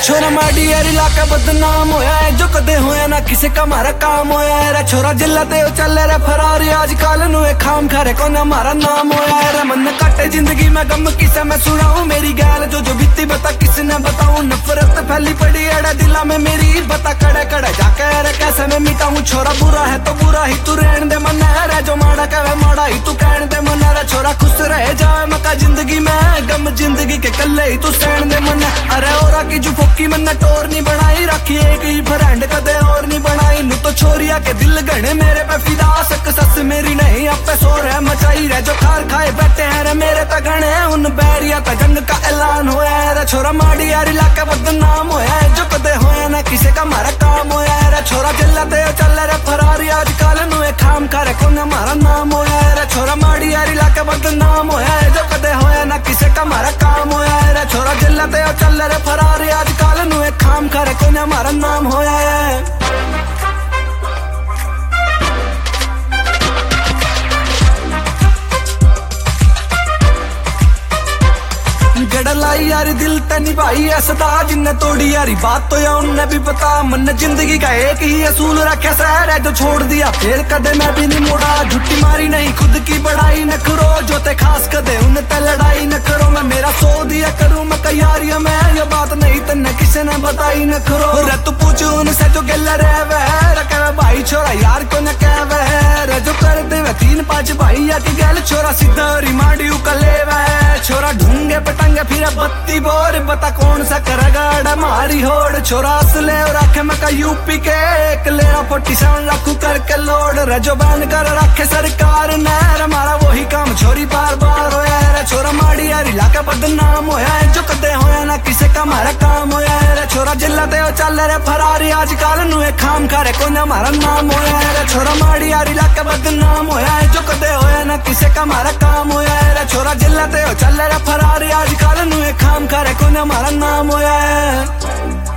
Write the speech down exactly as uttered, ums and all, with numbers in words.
छोरा माड़ी यार इलाका बदनाम होया है, जो कदे होया ना किसी का मारा काम होया है। रे छोरा जिला ते चल रे फरारी, आज काल नु खाम खारे को ना मारा नाम होया है। रे मन काटे जिंदगी में गम किसे मैं सुनाऊं, मेरी गैल जो जो बीती बता किसी ने बताऊं। नफरत फैली पड़ी अड़ा दिला में मेरी, बता कड़े कड़े जाके रे कैसे मैं मिटाऊं। छोरा बुरा है तो बुरा ही तू रहन दे मन है, जो माड़ा कहे माड़ा ही तू कहन दे मन है। छोरा खुश रह जाए मका जिंदगी में, गम जिंदगी के कल्ले ही तू सहन दे मन है। अरे ओरा की जो फोकी मन टोर नहीं बनाई, रखी एक ही फ्रेंड कदे और नहीं बनाई। नु तो छोरिया के दिल गणे मेरे पे फिदा, सक सस मेरी नहीं अब पे शोर है मचाई रे। जो खार खाए बैठे हैं रे मेरे पे गणे, उन बैरिया पे जंग का ऐलान होया है। रे छोरा माड़ी यार इलाका बदनाम होया है, जो कदे होया ना किसी का मारा काम होया है। रे छोरा जिला ते चल रे फरारी, आज काल नु खाम खारे को ना मारा नाम होया है। रे छोरा माड़ी यार इलाका बदनाम होया है, जो कदे होया ना किसी का मारा काम होया है। रे छोरा जिला ते चल रे फरारी, आज काल नु खाम खारे को ना मारा नाम होया है। गड़लाई यारी दिल तनी भाई ऐसा जिन्ने तोड़ी यारी बात तो या उन्हें भी पता। मन जिंदगी का एक ही असूल रखे सहर है, जो छोड़ दिया फिर कदे मैं भी नहीं मोड़ा। झुट्टी मारी नहीं खुद की बड़ाई न करो, जो ते खास कदे उनते लड़ाई न करो। मैं मेरा सो दिया करूं मैं कई यारिया में, ये बात नहीं तन्ने किसी ने बताई न करो। रे तू पूछ उनसे जो गिल रहे वह कहे भाई छोरा यार को न कह वह, जो कर दे वह तीन पांच भाई या की गल। छोरा सीधा रिमांडी उकले वह, छोरा ढूंगे पटंगे फिर बत्ती बोर, बता कौन सा करेगा मारी होड़। छोरा असले रखे मैं का यूपी के, एक लेरा फोर्टी सेवन रखू करके लोड। रजो बैन कर रखे सरकार ने, हमारा वही काम छोरी बार बार होया है। छोरा माड़ी यार इलाका बदनाम होया है, जो कदे होया ना किसी का मारा काम होया है। छोरा जिला ते चल रे फरारी, आज काल नु खाम खारे को ना मारा नाम होया है। छोरा माड़ी यार इलाका बदनाम होया है, जो कदे होया ना किसी का मारा काम होया है। छोरा जिला ते चल रे फरारी, आज काल नु खाम खारे को ना मारा नाम होया है।